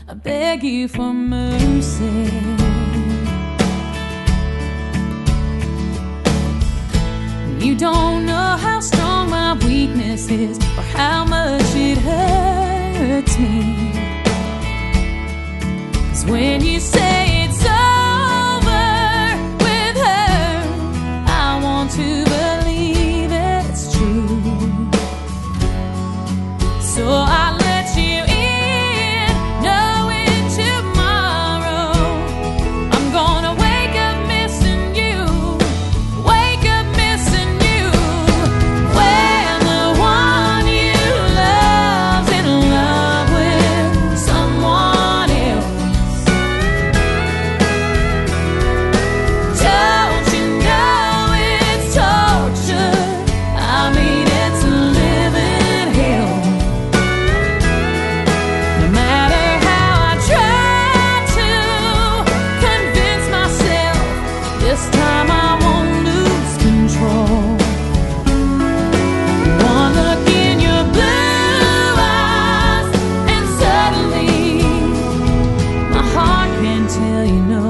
I beg you for mercy. You don't know how strong my weakness is, or how much it hurts me. 'Cause when you say it's over with her, I want to believe it's true. So I let you in, knowing tomorrow I'm gonna wake up missing you, wake up missing you. When the one you love's in love with someone else, don't you know it's torture? I mean, it's a living hell. No matter how I try to convince myself, this time I won't lose control. One look in your blue eyes, and suddenly my heart can tell you no.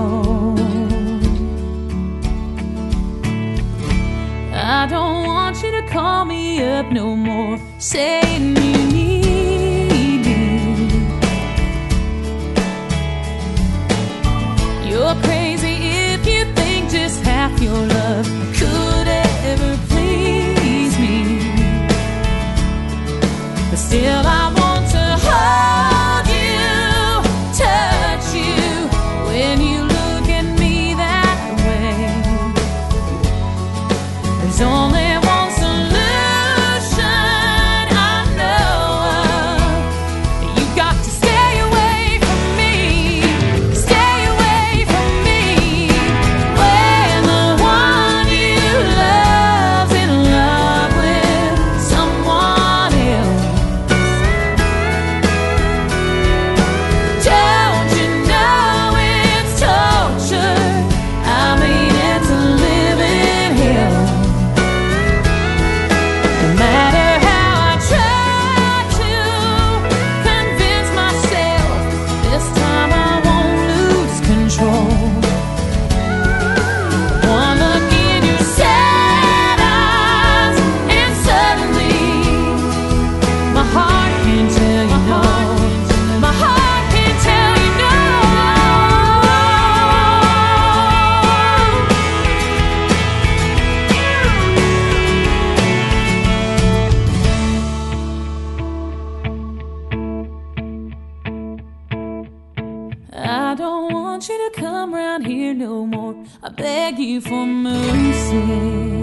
I don't want you to call me up no more, saying you need me. You're crazy if you think just half your love could ever please me. But still I want to hold you, touch you when you look at me that way. There's only one solution I know of. You got to stay away from me, stay away from me. When the one you love's in love with someone else, don't you know it's torture? I mean, it's a living hell. No matter how I try to convince myself, this time I won't lose control. One look in your sad eyes, and suddenly my heart can tell you no. My heart can tell you no. I don't want you to come round here no more. I beg you for mercy.